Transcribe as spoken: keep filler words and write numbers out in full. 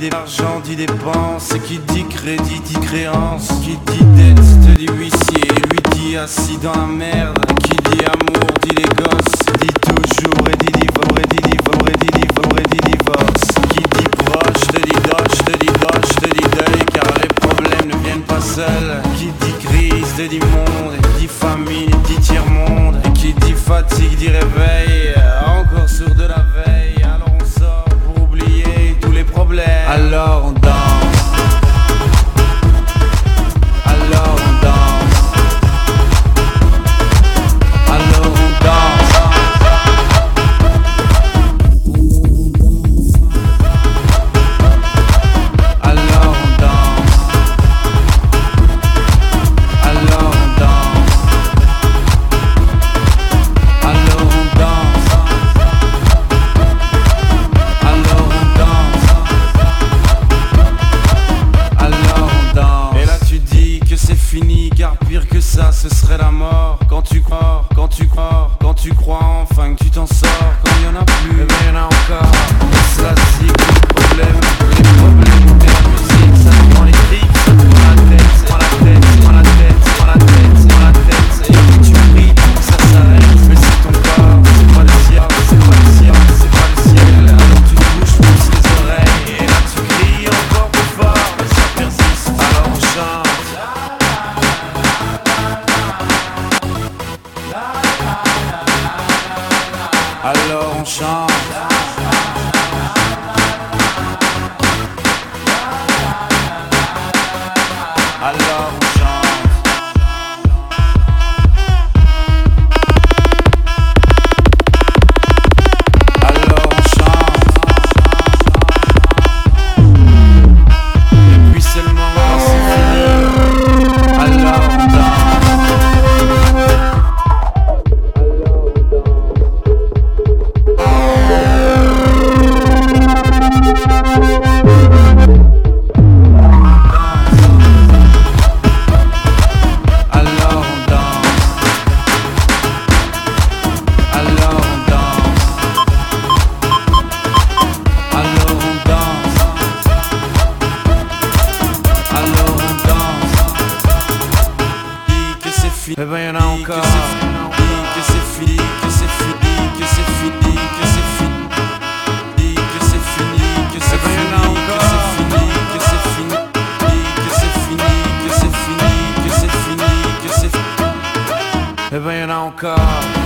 dit argent dit dépense. Et qui dit crédit dit créance. Qui dit dette te dit huissier, lui dit assis dans la merde. Qui dit amour dit les gosses, dit toujours et dit divorce, et dit divorce, et dit divorce, et dit divorce. Qui dit proche te dit doche, te dit doche, te dit deuil, car les problèmes ne viennent pas seuls. Qui dit crise te dit monde, dit famine, dit tiers-monde. Et qui dit fatigue dit réveil, encore sourd de la veille. Alors on sort pour oublier tous les problèmes. Alors on danse, alors on danse, alors on danse. Alors on danse, alors on danse, alors on danse, alors on danse, alors on danse. Et là tu dis que c'est fini, car pire que ça ce serait la mort. Quand tu crois, quand tu crois, quand tu crois enfin que tu t'en sors. Quand il y en a plus, et bien y en a encore. C'est la cycle, les problèmes, les problèmes de la musique. Ça te prend les tripes, ça te prend la tête, ça te prend la tête, ça te prend la tête, ça te prend la tête, ça te prend la tête. Et puis tu pries pour que ça s'arrête. Mais c'est ton corps, c'est pas le ciel, c'est pas le ciel, c'est pas le ciel. Alors tu te bouges plus les oreilles. Et là tu cries encore plus fort, mais ça persiste. Alors on chante. Alors on chante. Alors on chante. Alors on chante. Et puis seulement quand c'est fini, alors on danse. Eh ben y'en a encore. Que c'est fini, que c'est fini, que c'est fini, que c'est fini, que c'est fini, que c'est fini, que c'est fini, que c'est fini, que c'est fini, que c'est fini, que c'est fini, que c'est fini. Eh ben y'en a encore.